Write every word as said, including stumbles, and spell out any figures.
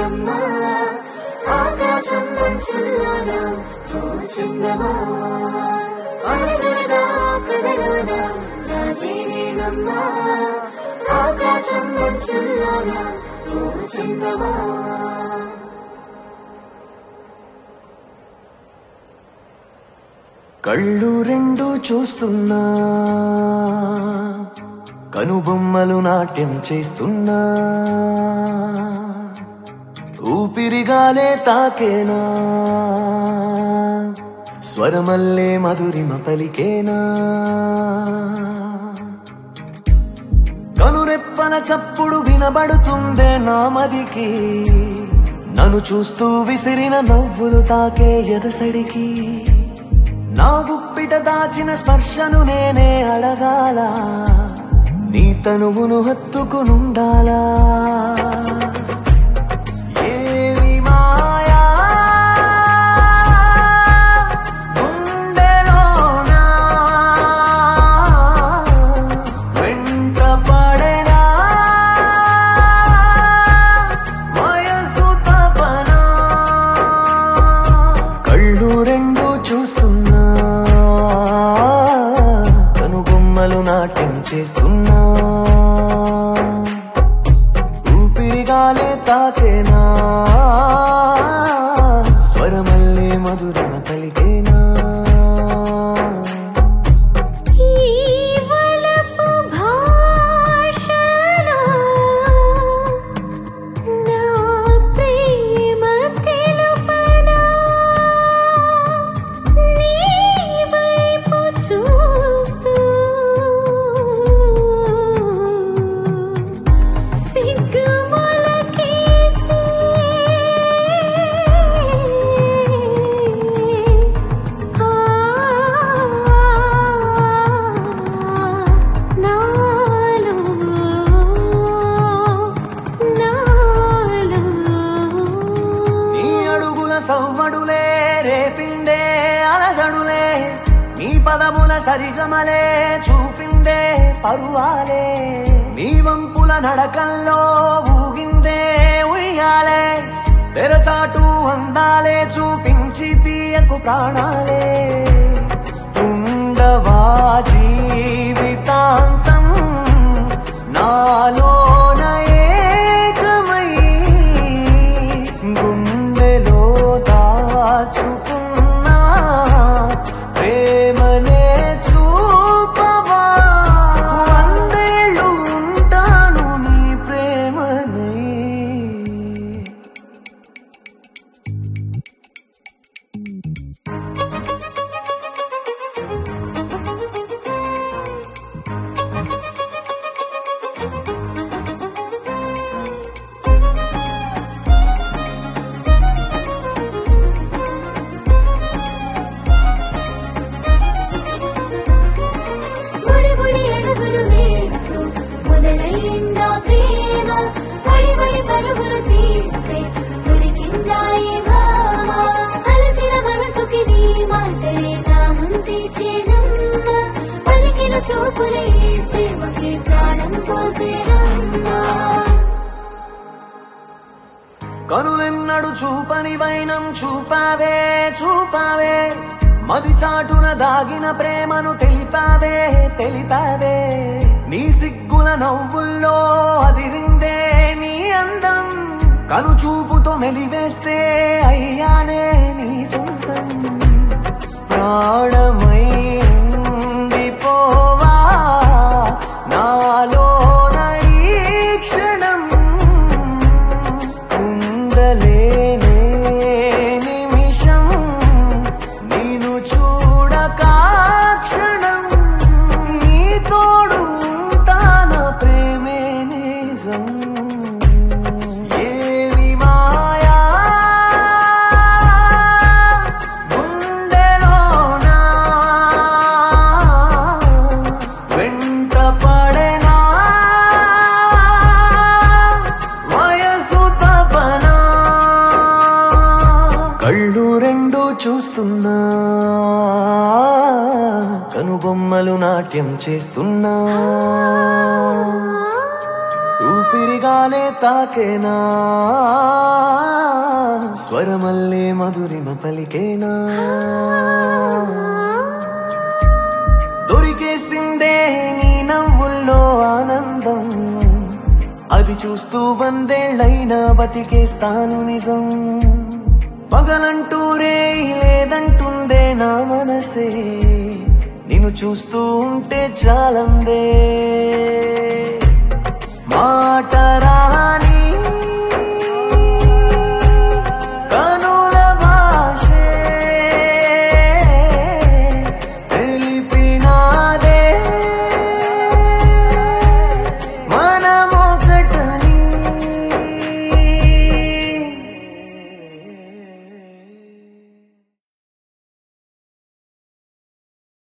నమ్మ ఆకాశం మంచుల్లోన ఓ చంద్రమామ అడగడగా కదలోన రాజీని నమ్మ ఆకాశం మంచుల్లోన ఓ చంద్రమామ. కళ్ళు రెండు చూస్తున్నా కనుబొమ్మలు నాట్యం చేస్తున్నా ఊపిరిగాలే తాకేనా స్వరమల్లే మధురిమ పలికేనా కనురెప్పన చప్పుడు వినబడుతుందే నా మదికి నన్ను చూస్తూ విసిరిన నవ్వులు తాకే ఎదసడికి నా గుప్పిట దాచిన స్పర్శను నేనే అడగాల నీ తనువును హత్తుకునుండాలా ఏమి మాయా గుండెలోనా వెంట పడేనా వయసు తపనా కళ్ళు రెండు చూస్తున్నా కనుబొమ్మలు నాట్యం చేస్తున్నా ఊపిరిగాలే తాకేనా స్వరమల్లే మధురమ పలికేనా. సవ్వడులే రేపిండే అలజడులే నీ పదముల సరిగమలే చూపిండే పరువాలే నీ వంపుల నడకల్లో ఊగిందే ఉయ్యాలే తెరచాటు అందాలే చూపించి తీయకు ప్రాణాలే ఉండవా జీవితాంతం నాలోన ఏకమై గుండెలో దాచుకున్నా ప్రేమనే చూపవా వందేళ్ళు ఉంటాను నీ ప్రేమనై. చూపులే ప్రేమకి ప్రాణం పోసేరమ్మా కనులెన్నడు చూపని వైనం చూపావే చూపావే మది చాటున దాగిన ప్రేమను తెలిపావే తెలిపావే నీ సిగ్గుల నవ్వుల్లో అదిరిందే నీ అందం కను చూపుతో మెలివేస్తే అయ్యానే నీ సొంతం ప్రాణమై ఉండిపోవా నాలోన ఈ క్షణం ఉండలేనే నిమిషం నీను చూడక క్షణం నీ తోడు ఉంటాన ప్రేమే నిజం. కళ్ళు రెండు చూస్తున్నా కనుబొమ్మలు నాట్యం చేస్తున్నా ఊపిరిగాలే తాకేనా స్వరమల్లే మధురిమ పలికేనా దొరికేసిందే నీ నవ్వుల్లో ఆనందం అది చూస్తూ వందేళ్ళైనా బతికేస్తాను నిజం పగలంటూ రే లేదంటుందే నా మనసే నిన్ను చూస్తూ ఉంటే చాలందే మాట